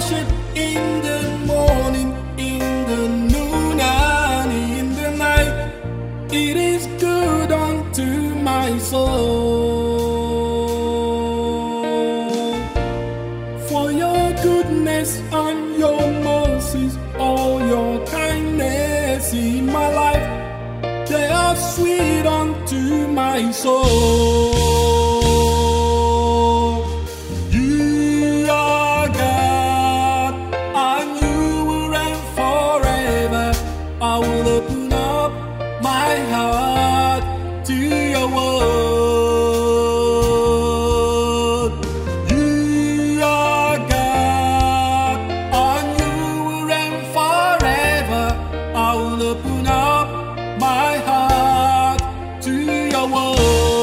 worship in the morning, in the noon, and in the night. It is good unto my soul. For your goodness and your mercies, all your kindness in my life, they are sweet unto my soul. You are God, and you will reign forever. I will open up my heart to your word. You are God, and you will reign forever. I will open up my heart to your word.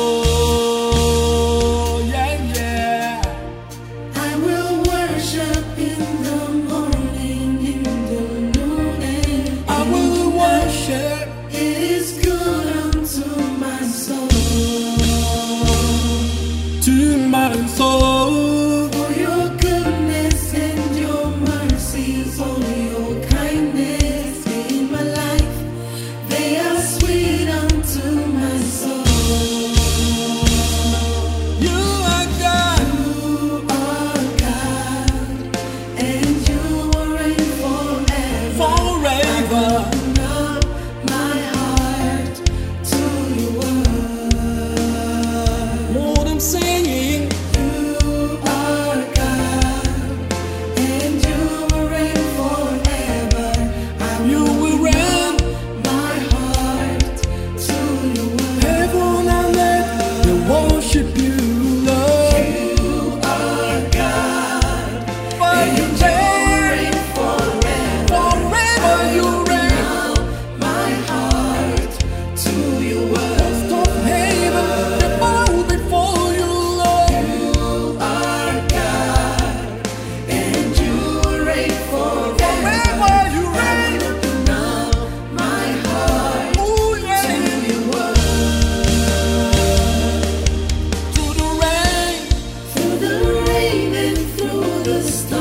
Yeah, yeah. I will worship in the morning, in the noon, and I will worship. it is good unto my soul. To my soul. For your goodness and your mercies, all your kindness in my life, they are sweet unto my soul. You are God, You are God, and you will reign forever. forever. Open up my heart to your word. Lord, I'm singing. You are God, and you will reign forever. I You will will reign. my heart to your word. Heaven and earth, they worship you, Lord. You are God, For and you you will reign. reign forever. Forever you reign. My heart to your word. Host of heaven, they bow before you, Lord. You are God, and you will reign forever. Forever you reign. Open up my heart Ooh, to yeah. your word. To the rain. Through the rain and through the storm,